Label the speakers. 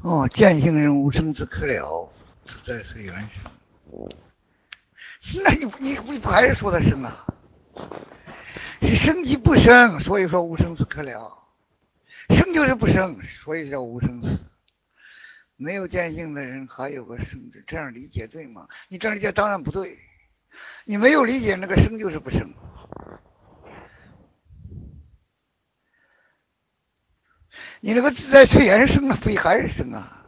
Speaker 1: 哦，见性人无生自可了，自在随缘生。那你不还是说的生啊？是生即不生，所以说无生自可了。生就是不生，所以叫无生死。没有见性的人还有个生字，这样理解对吗？你这样理解当然不对，你没有理解那个生就是不生。你那个自在随缘生啊，不还是生啊？